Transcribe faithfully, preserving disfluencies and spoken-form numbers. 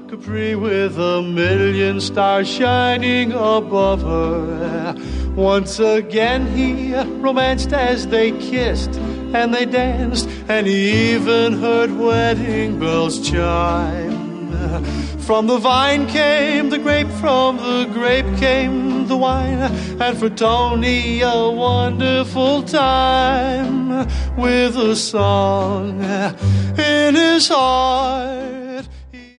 Capri with a million stars shining above her. Once again he romanced as they kissed and they danced, and he even heard wedding bells chime. From the vine came the grape, from the grape came the wine, and for Tony a wonderful time with a song in his heart.